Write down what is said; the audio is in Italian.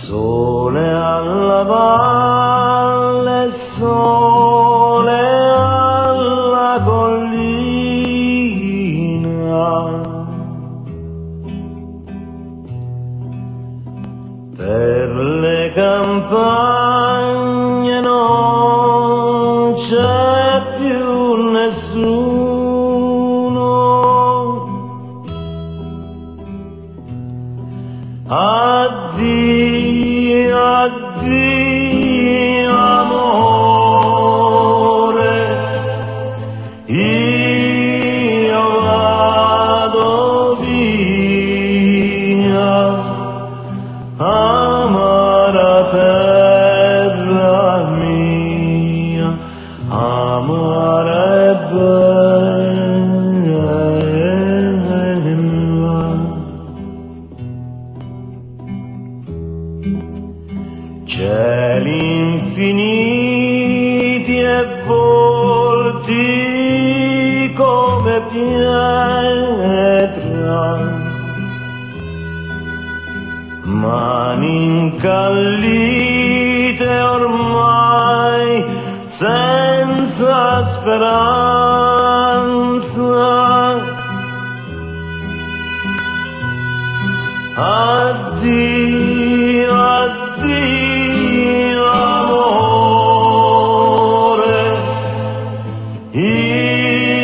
Sole alla valle, sole alla collina, per le campagne non c'è più nessuno. Addio, addio amore, io vado via, amara terra mia, amara e bella. Cieli infiniti e volti come pietra, mani incallite ormai senza speranza. Addio, addio amore, io